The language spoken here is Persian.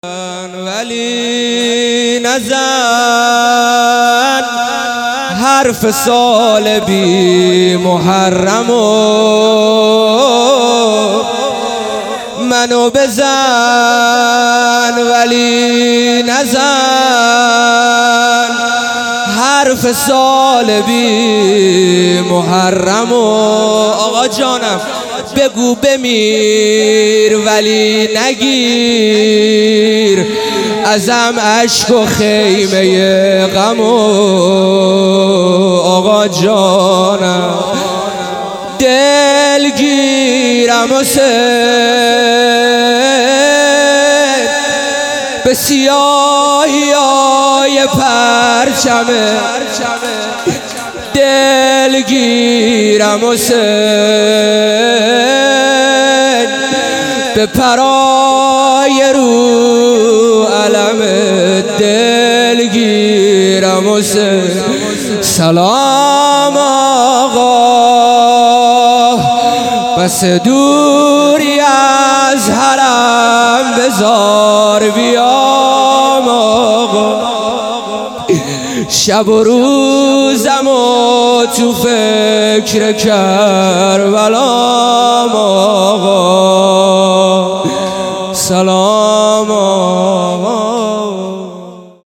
ولی نزن حرف سال بی محرم و منو بزن ولی نزن حرف سال بی محرم و آقا جانم بگو بمیر ولی نگیر ازم عشق و خیمه غم و آقا جانم دلگیرم حسین به سیاهی های پرچمه دلگیرم حسین به پرای رو علم دلگیرم حسین سلام آقا بس دوری از حرم بزار بیام آقا شب و روزم و تو فکر کربلام آقا سلام